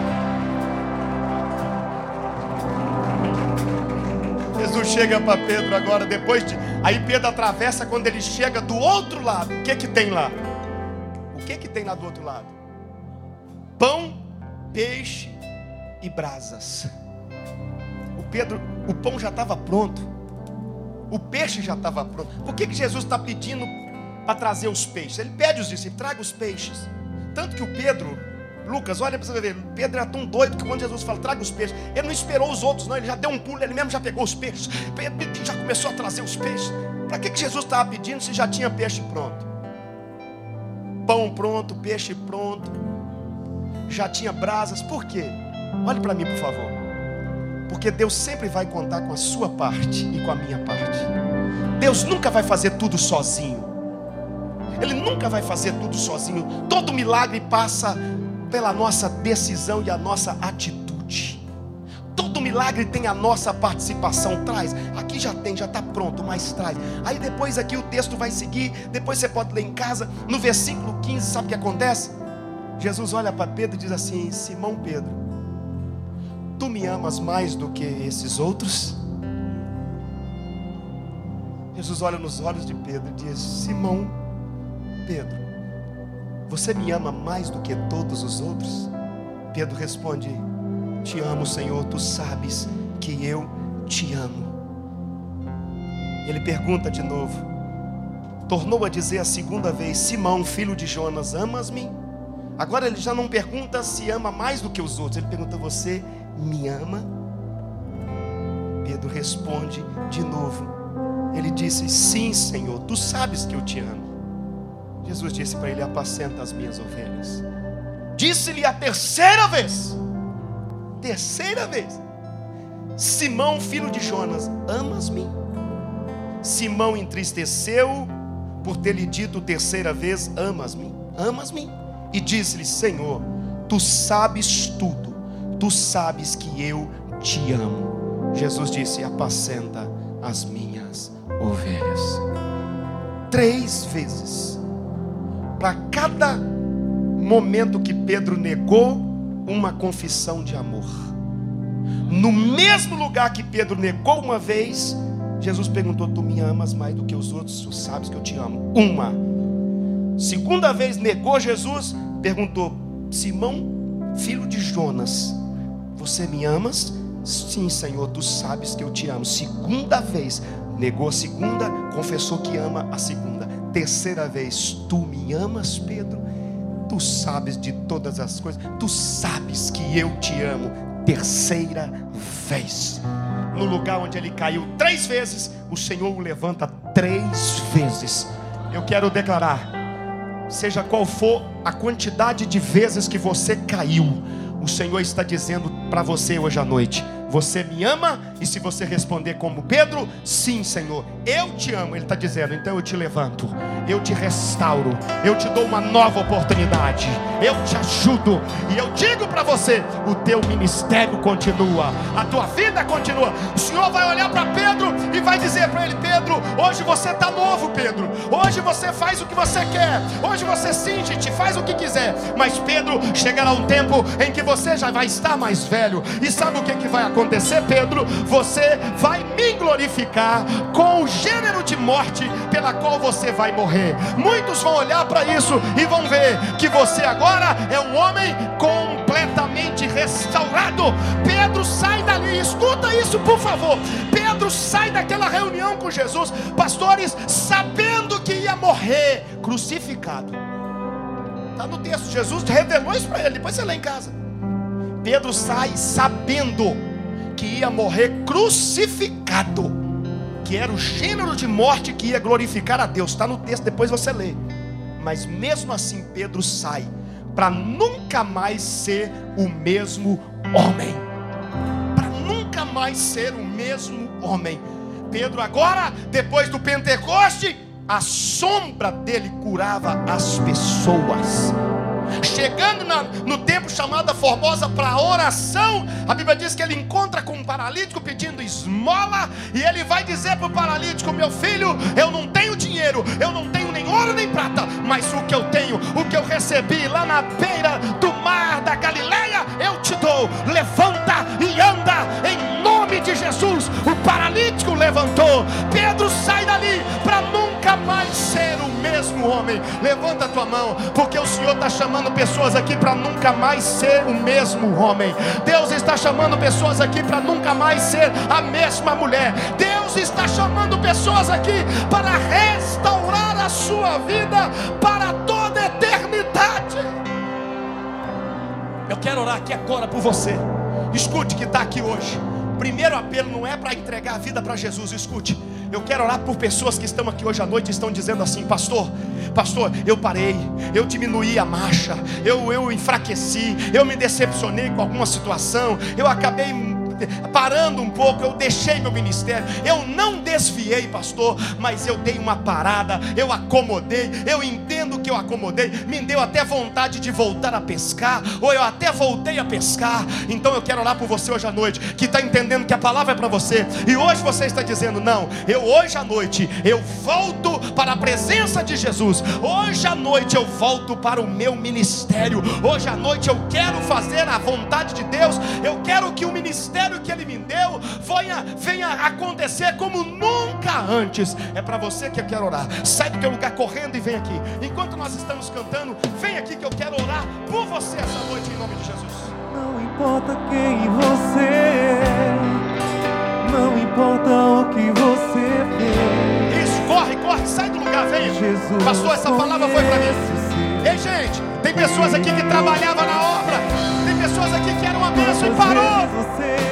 Jesus chega para Pedro agora, aí Pedro atravessa. Quando ele chega do outro lado, o que que tem lá? O que que tem lá do outro lado? Pão, peixe e brasas. O pão já estava pronto, o peixe já estava pronto. Por que Jesus está pedindo para trazer os peixes? Ele pede os discípulos: traga os peixes. Tanto que o Pedro, Lucas, olha para você ver, Pedro era tão doido que quando Jesus fala: traga os peixes, ele não esperou os outros não, ele já deu um pulo, ele mesmo já pegou os peixes. Pedro já começou a trazer os peixes. Para que Jesus estava pedindo se já tinha peixe pronto? Pão pronto, peixe pronto, já tinha brasas. Por quê? Olhe para mim, por favor. Porque Deus sempre vai contar com a sua parte e com a minha parte. Deus nunca vai fazer tudo sozinho. Ele nunca vai fazer tudo sozinho. Todo milagre passa pela nossa decisão e a nossa atitude. Todo milagre tem a nossa participação. Traz, aqui já tem, já está pronto, mas traz. Aí depois aqui o texto vai seguir. Depois você pode ler em casa. No versículo 15, sabe o que acontece? Jesus olha para Pedro e diz assim: Simão Pedro, tu me amas mais do que esses outros? Jesus olha nos olhos de Pedro e diz: Simão Pedro, você me ama mais do que todos os outros? Pedro responde: te amo, Senhor, tu sabes que eu te amo. Ele pergunta de novo, tornou a dizer a segunda vez: Simão, filho de Jonas, amas-me? Agora ele já não pergunta se ama mais do que os outros, ele pergunta: você me ama? Pedro responde de novo. Ele disse: sim, Senhor, tu sabes que eu te amo. Jesus disse para ele: apacenta as minhas ovelhas. Disse-lhe a terceira vez: Simão, filho de Jonas, amas-me? Simão entristeceu por ter lhe dito terceira vez: amas-me? E disse-lhe: Senhor, tu sabes tudo, tu sabes que eu te amo. Jesus disse: apacenta as minhas ovelhas. 3 vezes. Para cada momento que Pedro negou, uma confissão de amor. No mesmo lugar que Pedro negou uma vez, Jesus perguntou: tu me amas mais do que os outros? Tu sabes que eu te amo. Segunda vez negou Jesus, perguntou: Simão, filho de Jonas, você me amas? Sim, Senhor, tu sabes que eu te amo. Segunda vez, negou a segunda, confessou que ama a segunda. Terceira vez: tu me amas, Pedro? Tu sabes de todas as coisas, tu sabes que eu te amo. Terceira vez, no lugar onde ele caiu 3 vezes, o Senhor o levanta 3 vezes. Eu quero declarar: seja qual for a quantidade de vezes que você caiu, o Senhor está dizendo para você hoje à noite: você me ama? E se você responder como Pedro: sim, Senhor, eu te amo, Ele está dizendo: então eu te levanto, eu te restauro, eu te dou uma nova oportunidade, eu te ajudo. E eu digo para você: o teu ministério continua, a tua vida continua. O Senhor vai olhar para Pedro e vai dizer para ele: Pedro, hoje você está novo, Pedro. Hoje você faz o que você quer, hoje você cinge-te, faz o que quiser. Mas Pedro, chegará um tempo em que você já vai estar mais velho. E sabe o que vai acontecer? acontecer, Pedro, você vai me glorificar com o gênero de morte pela qual você vai morrer. Muitos vão olhar para isso e vão ver que você agora é um homem completamente restaurado. Pedro sai dali, escuta isso por favor. Pedro sai daquela reunião com Jesus, pastores, sabendo que ia morrer crucificado. Está no texto, Jesus revelou isso para ele, depois você lê em casa. Pedro sai sabendo que ia morrer crucificado, que era o gênero de morte que ia glorificar a Deus. Está no texto, depois você lê. Mas mesmo assim Pedro sai para nunca mais ser o mesmo homem. Para nunca mais ser o mesmo homem. Pedro agora, depois do Pentecoste, a sombra dele curava as pessoas. Chegando no tempo chamado Formosa para a oração, a Bíblia diz que ele encontra com um paralítico pedindo esmola, e ele vai dizer para o paralítico: meu filho, eu não tenho dinheiro, eu não tenho nem ouro nem prata, mas o que eu tenho, o que eu recebi lá na beira do mar da Galileia, eu te dou. Levanta e anda em nome de Jesus. O paralítico levantou. Pedro sai dali para nunca mais ser o mesmo homem. Levanta a tua mão, porque o Senhor está chamando pessoas aqui para nunca mais ser o mesmo homem. Deus está chamando pessoas aqui para nunca mais ser a mesma mulher. Deus está chamando pessoas aqui para restaurar a sua vida para toda a eternidade. Eu quero orar aqui agora por você. Escute que está aqui hoje. Primeiro apelo não é para entregar a vida para Jesus. Escute, eu quero orar por pessoas que estão aqui hoje à noite e estão dizendo assim: pastor, eu parei, eu diminuí a marcha, eu enfraqueci, eu me decepcionei com alguma situação, eu acabei parando um pouco, eu deixei meu ministério, eu não desviei, pastor, mas eu dei uma parada, eu acomodei, eu entendo que eu acomodei, me deu até vontade de voltar a pescar, ou eu até voltei a pescar. Então eu quero orar por você hoje à noite, que está entendendo que a palavra é para você, e hoje você está dizendo: não, hoje à noite eu volto para a presença de Jesus, hoje à noite eu volto para o meu ministério, hoje à noite eu quero fazer a vontade de Deus, eu quero que o ministério que Ele me deu venha acontecer como nunca antes. É para você que eu quero orar. Sai do teu lugar correndo e vem aqui. Enquanto nós estamos cantando, vem aqui que eu quero orar por você essa noite em nome de Jesus. Não importa quem você é, não importa o que você fez. Isso, corre, sai do lugar, vem. Jesus, pastor, essa palavra foi para mim. Ei, gente, tem pessoas aqui que trabalhavam na obra, tem pessoas aqui que eram uma bênção e parou.